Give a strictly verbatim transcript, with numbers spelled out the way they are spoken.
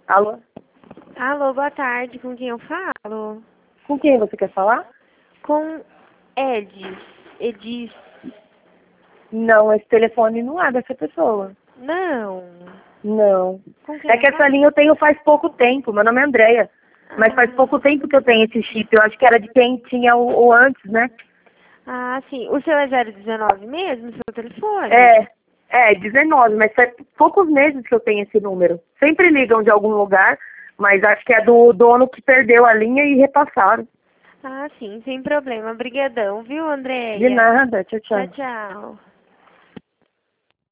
Alô? Alô, boa tarde. Com quem eu falo? Com quem você quer falar? Com Edis. Edis. Não, esse telefone não é dessa pessoa. Não. Não. Com quem É eu que essa falo? linha eu tenho faz pouco tempo. Meu nome é Andréia. Mas faz Ah, pouco tempo que eu tenho esse chip. Eu acho que era de quem tinha o, o antes, né? ah, sim. O seu é zero dezenove mesmo, seu telefone? É, é, dezenove, mas faz poucos meses que eu tenho esse número. Sempre ligam de algum lugar, mas acho que é do dono que perdeu a linha e repassaram. Ah, sim, sem problema. Obrigadão, viu, De Andréia? nada, tchau, Tchau, tchau. tchau.